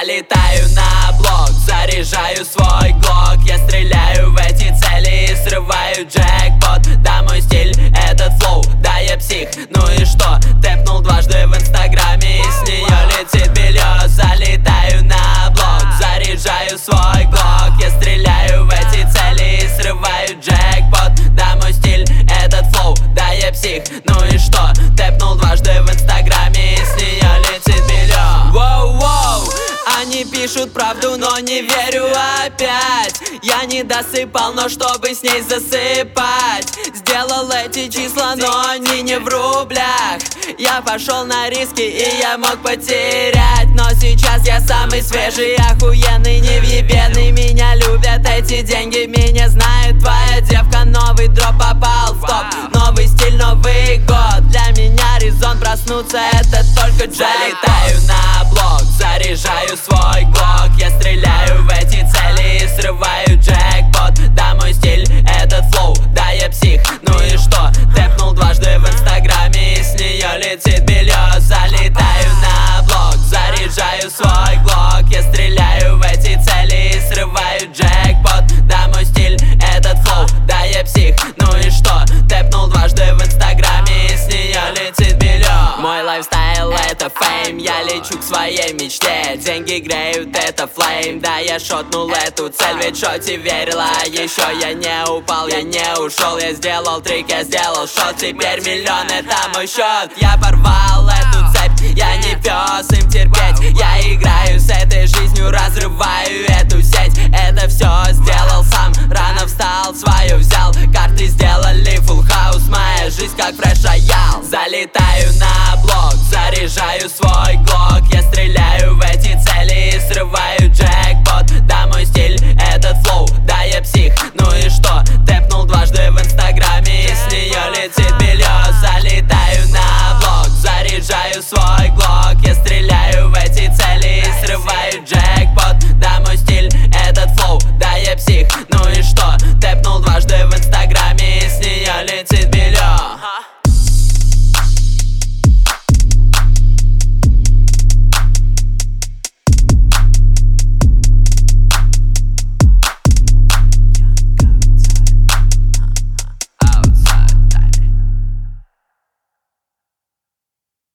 Залетаю на блок, заряжаю свой глок. Я стреляю в эти цели и срываю джекпот. Да, мой стиль этот флоу, да, я псих. Ну и что? Тэпнул дважды в инстаграме, и с нее летит белье. Залетаю на блок, заряжаю свой глок. Я стреляю в эти цели и срываю джекпот. Да, мой стиль этот флоу, да, я псих. Ну и что? Тэпнул дважды в инстаграме, и с нее летит белье. Воу-воу, они пишут правду, но не верю опять. Я не досыпал, но чтобы с ней засыпать, сделал эти числа, но они не в рублях. Я пошел на риски, и я мог потерять. Но сейчас я самый свежий, охуенный, невъебенный. Меня любят эти деньги, меня знает твоя девка. Новый дроп попал в топ, новый стиль, Новый год. Для меня резон проснуться, это только джекпот. Залетаю на блок, заряжаю свой глок. Я стреляю в эти цели и срываю джекпот. Да, мой стиль этот флоу, да, я псих. Ну и что? Тэпнул дважды в инстаграме, и с нее летит белье. Залетаю на блок, заряжаю свой глок. Я стреляю в эти цели и срываю джекпот. Да, мой стиль этот флоу, да, я псих. Ну и что? Тэпнул дважды в инстаграме, и с нее летит белье. Мой лайфстайл это фейм, я лечу к своей мечте. Деньги греют, это флейм, да, я шотнул эту цель. Ведь шоти верила, еще я не упал, я не ушел. Я сделал трик, я сделал шот, теперь миллион, это мой счет. Я порвал эту цепь, я не пес им терпеть. Я играю с этой жизнью, разрываю